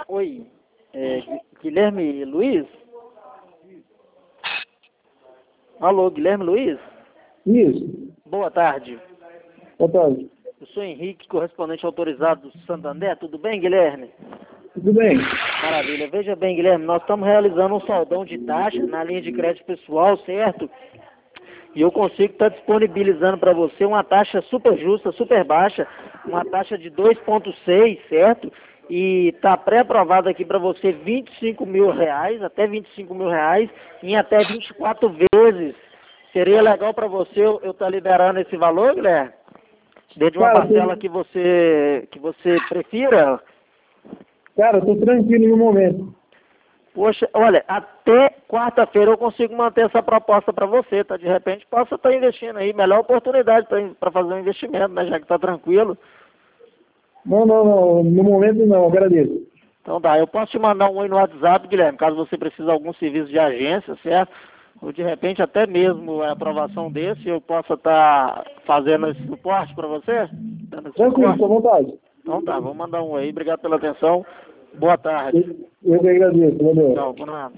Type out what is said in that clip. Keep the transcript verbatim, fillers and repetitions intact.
Oi, é, Gui- Guilherme Luiz? Alô, Guilherme Luiz? Isso. Boa tarde. Boa tarde. Eu sou Henrique, correspondente autorizado do Santander. Tudo bem, Guilherme? Tudo bem? Maravilha. Veja bem, Guilherme, nós estamos realizando um saldão de taxa na linha de crédito pessoal, certo? E eu consigo estar disponibilizando para você uma taxa super justa, super baixa, uma taxa de dois vírgula seis, certo? E está pré-aprovado aqui para você vinte e cinco mil reais, até vinte e cinco mil reais, em até vinte e quatro vezes. Seria legal para você eu estar liberando esse valor, Guilherme? Dentro de uma Cara, parcela tô, que você, que você prefira? cara, eu tô tranquilo no momento. Poxa, olha, até quarta-feira eu consigo manter essa proposta para você, tá? De repente possa estar investindo aí, melhor oportunidade para fazer um investimento, né? Já que tá tranquilo. Não, não, não. No momento não, agradeço. Então tá, eu posso te mandar um oi no WhatsApp, Guilherme, caso você precise de algum serviço de agência, certo? Ou de repente até mesmo a aprovação desse, eu possa estar fazendo esse suporte para você? Dando esse Tranquilo, suporte? com vontade. Então tá, vou mandar um aí, obrigado pela atenção. Boa tarde. Eu, eu que agradeço, valeu. Tchau, por nada.